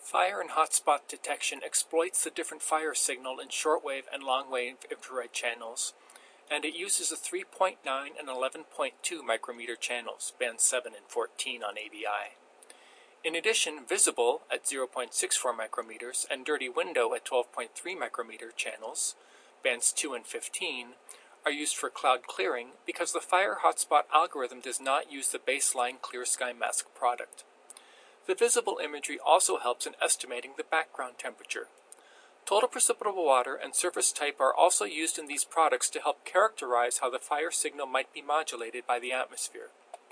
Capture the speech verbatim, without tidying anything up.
Fire and hotspot detection exploits the different fire signal in shortwave and long-wave infrared channels, and it uses the three point nine and eleven point two micrometer channels, bands seven and fourteen on A B I. In addition, visible at zero point six four micrometers and dirty window at twelve point three micrometer channels, bands two and fifteen, are used for cloud clearing because the fire hotspot algorithm does not use the baseline clear sky mask product. The visible imagery also helps in estimating the background temperature. Total precipitable water and surface type are also used in these products to help characterize how the fire signal might be modulated by the atmosphere.